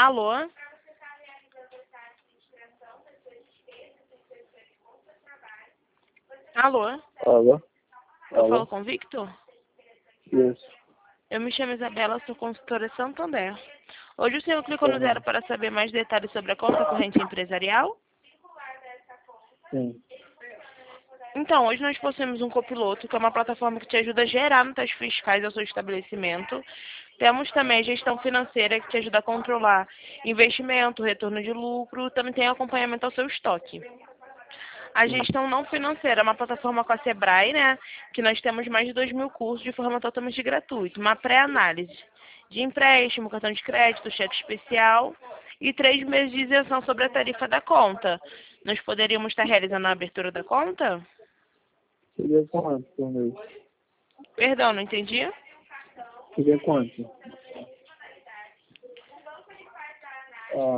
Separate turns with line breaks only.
Alô? Alô?
Alô?
Eu
Alô?
falo com o Victor?
Isso.
Eu me chamo Isabela, sou consultora Santander. Hoje o senhor clicou no zero para saber mais detalhes sobre a conta corrente empresarial?
Sim.
Então, hoje nós possuímos um copiloto, que é uma plataforma que te ajuda a gerar notas fiscais ao seu estabelecimento. Temos também a gestão financeira, que te ajuda a controlar investimento, retorno de lucro, também tem acompanhamento ao seu estoque. A gestão não financeira é uma plataforma com a Sebrae, né? Que nós temos mais de 2.000 cursos de forma totalmente gratuita. Uma pré-análise de empréstimo, cartão de crédito, cheque especial e 3 meses de isenção sobre a tarifa da conta. Nós poderíamos estar realizando a abertura da conta?
Seria quanto por mês?
Perdão, não entendi?
Seria quanto?